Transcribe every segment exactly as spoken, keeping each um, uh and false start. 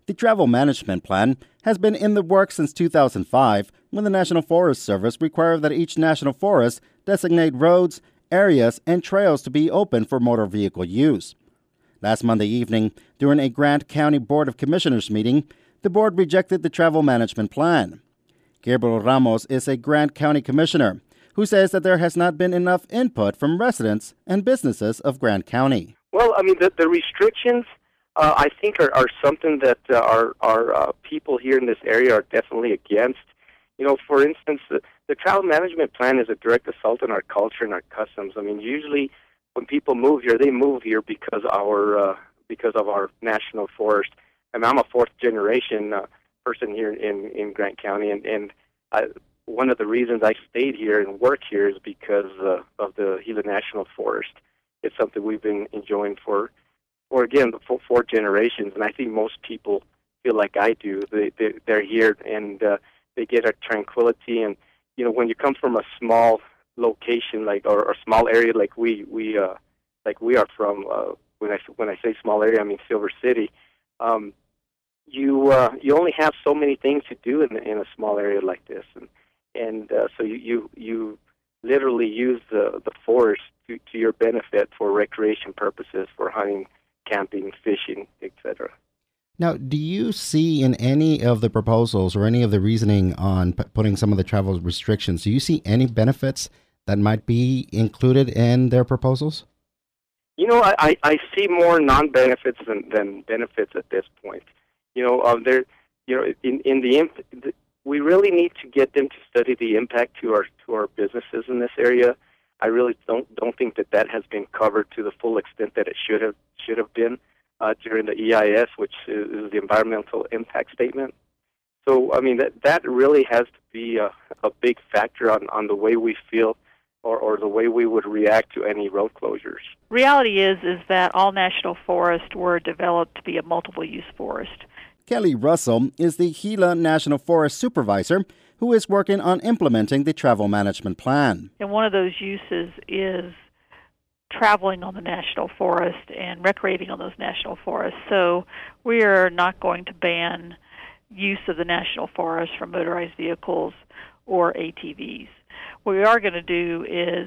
The Travel Management Plan has been in the works since two thousand five, when the National Forest Service required that each national forest designate roads, areas, and trails to be open for motor vehicle use. Last Monday evening, during a Grant County Board of Commissioners meeting, the board rejected the Travel Management Plan. Gabriel Ramos is a Grant County Commissioner who says that there has not been enough input from residents and businesses of Grant County. Well, I mean, the, the restrictions, uh, I think, are, are something that uh, our, our uh, people here in this area are definitely against. You know, for instance, the, the Travel Management Plan is a direct assault on our culture and our customs. I mean, usually when people move here, they move here because our uh, because of our national forest. I mean, I'm a fourth generation uh, person here in, in Grant County, and, and I, one of the reasons I stayed here and work here is because uh, of the Gila National Forest. It's something we've been enjoying for, for again, for four generations, and I think most people feel like I do. They, they, they're here, and uh, they get a tranquility. And, you know, when you come from a small location, like, or a small area like we, we, uh, like we are from, uh, when I, when I say small area, I mean Silver City, um, you, uh, you only have so many things to do in, in a small area like this. And, and uh, so you, you, you literally use the, the forest To, to your benefit for recreation purposes, for hunting, camping, fishing, et cetera. Now, do you see in any of the proposals or any of the reasoning on p- putting some of the travel restrictions, do you see any benefits that might be included in their proposals? You know, I, I, I see more non-benefits than, than benefits at this point. You know, um, there, you know, in, in the, imp- the we really need to get them to study the impact to our to our businesses in this area. I really don't don't think that that has been covered to the full extent that it should have should have been uh, during the E I S, which is, is the environmental impact statement. So, I mean, that that really has to be a, a big factor on, on the way we feel or, or the way we would react to any road closures. Reality is is that all national forests were developed to be a multiple-use forest. Kelly Russell is the Gila National Forest Supervisor who is working on implementing the Travel Management Plan. And one of those uses is traveling on the national forest and recreating on those national forests. So we are not going to ban use of the national forest for motorized vehicles or A T Vs. What we are going to do is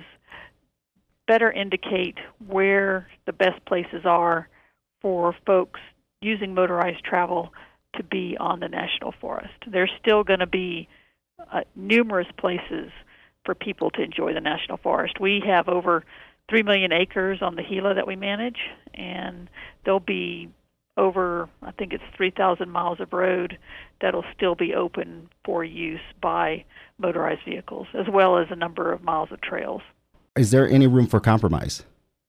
better indicate where the best places are for folks using motorized travel to be on the national forest. There's still going to be uh, numerous places for people to enjoy the national forest. We have over three million acres on the Gila that we manage, and there'll be over, I think it's three thousand miles of road that'll still be open for use by motorized vehicles, as well as a number of miles of trails. Is there any room for compromise?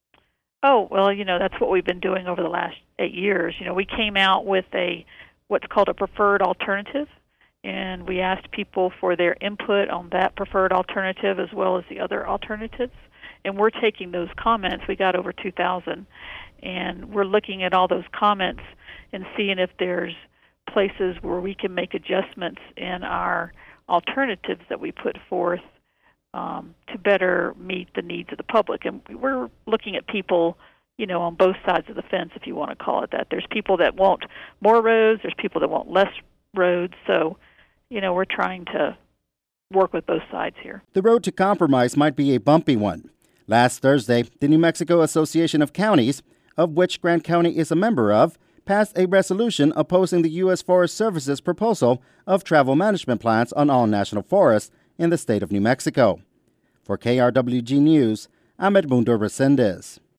Oh, well, you know, that's what we've been doing over the last eight years. You know, we came out with a what's called a preferred alternative, and we asked people for their input on that preferred alternative as well as the other alternatives. And we're taking those comments. We got over two thousand, and we're looking at all those comments and seeing if there's places where we can make adjustments in our alternatives that we put forth um, to better meet the needs of the public. And we're looking at people, you know, on both sides of the fence, if you want to call it that. There's people that want more roads. There's people that want less roads. So, you know, we're trying to work with both sides here. The road to compromise might be a bumpy one. Last Thursday, the New Mexico Association of Counties, of which Grant County is a member of, passed a resolution opposing the U S Forest Service's proposal of travel management plans on all national forests in the state of New Mexico. For K R W G News, I'm Edmundo Resendez.